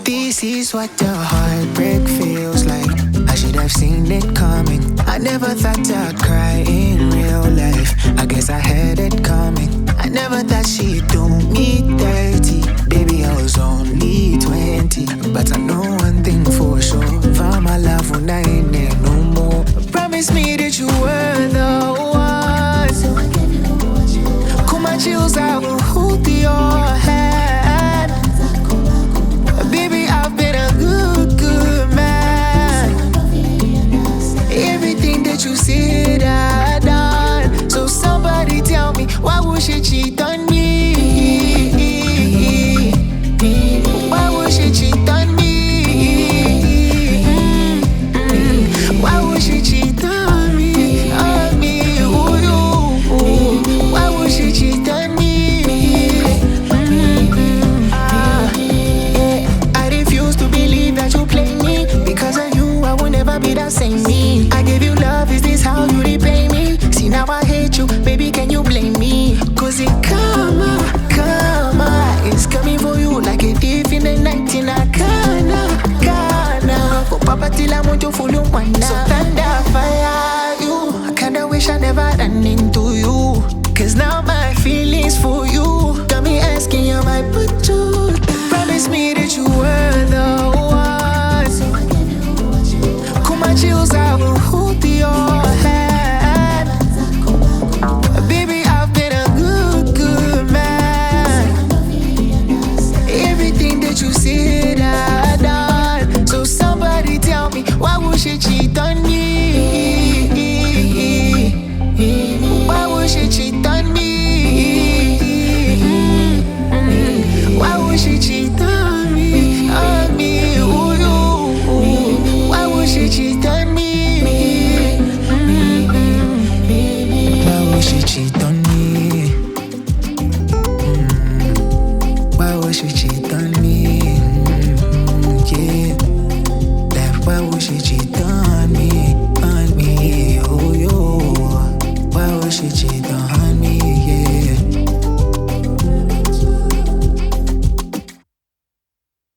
This is what the heartbreak feels like. I should have seen it coming. I never thought I'd cry in real life. I guess I had it coming. I never thought she'd do me dirty. Baby, I was only 20. But I know one thing for sure. For my love when I ain't there no more. Promise me that you were the one. Cool my chills, I will hold your hand. Baby, I've been a good man. Everything that you said I done. So somebody tell me, why would she cheat